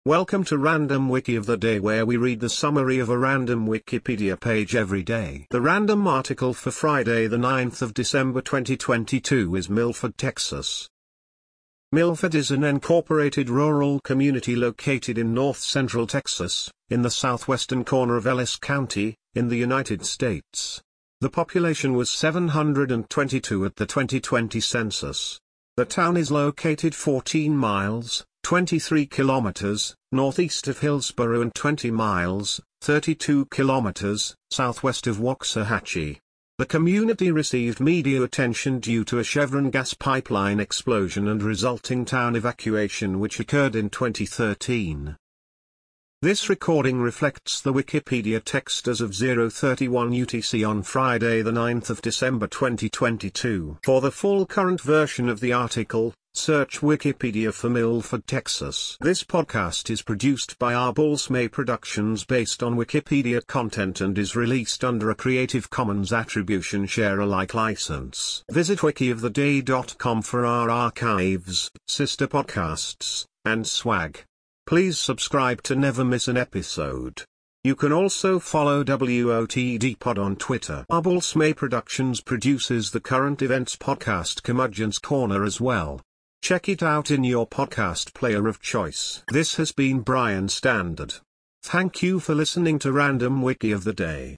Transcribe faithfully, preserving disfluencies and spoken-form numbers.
Welcome to Random Wiki of the Day, where we read the summary of a random Wikipedia page every day. The random article for Friday the ninth of December twenty twenty-two is Milford, Texas. Milford is an incorporated rural community located in north-central Texas, in the southwestern corner of Ellis County, in the United States. The population was seven hundred twenty-two at the twenty twenty census. The town is located fourteen miles, twenty-three kilometers, northeast of Hillsborough and twenty miles, thirty-two kilometers, southwest of Waxahachie. The community received media attention due to a Chevron gas pipeline explosion and resulting town evacuation which occurred in twenty thirteen. This recording reflects the Wikipedia text as of zero thirty-one U T C on Friday the ninth of December twenty twenty-two. For the full current version of the article, search Wikipedia for Milford, Texas. This podcast is produced by Arbulsmay Productions based on Wikipedia content and is released under a Creative Commons Attribution Share Alike license. Visit wiki of the day dot com for our archives, sister podcasts, and swag. Please subscribe to never miss an episode. You can also follow W O T D Pod on Twitter. Arbulsmay Productions produces the current events podcast Curmudgeon's Corner as well. Check it out in your podcast player of choice. This has been Brian Standard. Thank you for listening to Random Wiki of the Day.